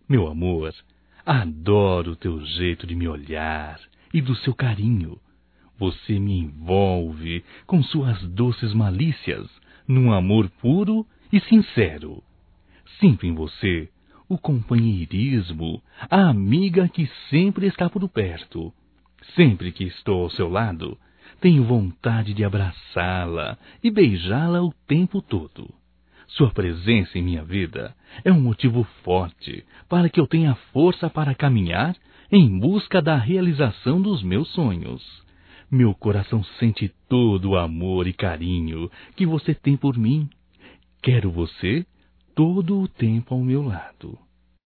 Meu amor, adoro o teu jeito de me olhar e do seu carinho. Você me envolve com suas doces malícias, num amor puro e sincero. Sinto em você o companheirismo, a amiga que sempre está por perto. Sempre que estou ao seu lado, tenho vontade de abraçá-la e beijá-la o tempo todo. Sua presença em minha vida é um motivo forte para que eu tenha força para caminhar em busca da realização dos meus sonhos. Meu coração sente todo o amor e carinho que você tem por mim. Quero você todo o tempo ao meu lado.